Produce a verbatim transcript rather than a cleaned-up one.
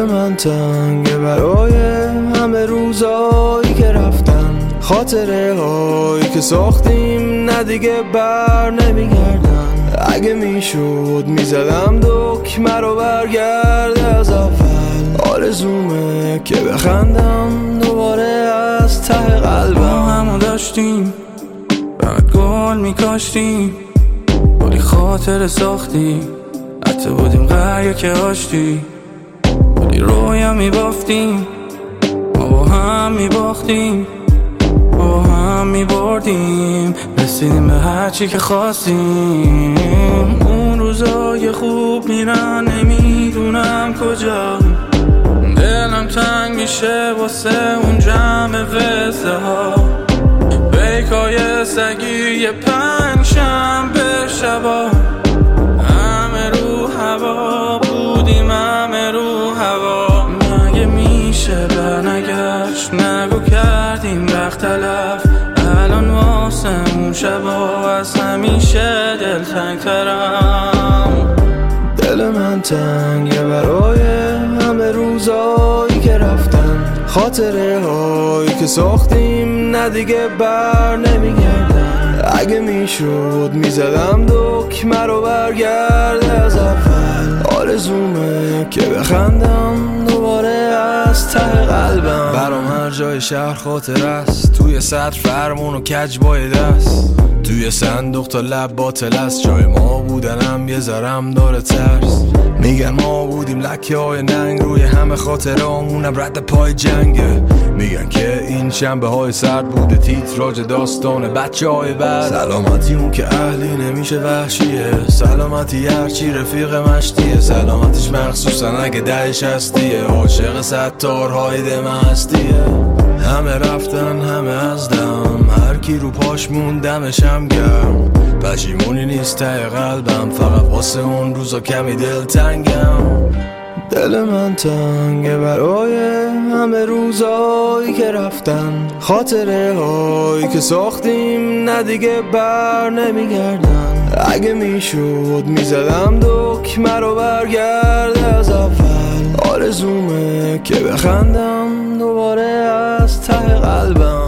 دل من تنگه برای همه روزایی که رفتن، خاطره هایی که ساختیم نه دیگه بر نمیگردن. اگه میشد میزدم دکمه رو برگرده از اول، آرزومه که بخندم دوباره از ته قلبم. ما همو داشتیم فقط گل میکاشتیم، ولی خاطره ساختی حتی بودیم قریه که آشتی، ولی رویا میبافتیم ما با هم میباختیم با هم میبردیم، رسیدیم به هرچی که خواستیم. اون روزای خوب میرن نمیدونم کجا، دلم تنگ میشه واسه اون جمع وزه ها، بیکای سگی یه پنج شنبه شبا، همه رو هوا بودیم همه رو هوا. مگه میشه برنگشت نگو کردیم وقت تلف، الان واسه اون شبا از همیشه دلتنگ ترم. دل من تنگه برای همه روزایی که رفتن، خاطره هایی که ساختیم نه دیگه بر نمیگردن. اگه میشد میزدم دکمه رو برگرده از اول، آرزومه که بخندم دوباره از ته قلبم. برام هر جای شهر خاطر است، توی سطر فرمون و کج بای دست، توی صندوق تا لب باطل است. جای ما بودنم یه ذرم داره ترس، میگن ما بودیم لکه های ننگ روی همه خاطره همونم رد پای جنگه. میگن که این شنبه های سرد بوده تیتراژ داستان بچه های بعد. سلامتی اون که اهلی نمیشه وحشیه، سلامتی هرچی رفیق مشتیه، سلامتش مخصوصا اگه دهش هستیه، عاشق ستارهای دم هستیه. همه رفتن همه از دم، هر کی رو پاش موندمشم گرم، پشیمونی نیست ته قلبم، فقط واسه اون روزا کمی دل تنگم. دل من تنگه برای همه روزایی که رفتن، خاطره هایی که ساختیم نه دیگه بر نمیگردن. اگه میشد میزدم دکمه رو برگرده از اول، آرزومه که بخندم دوباره از ته قلبم.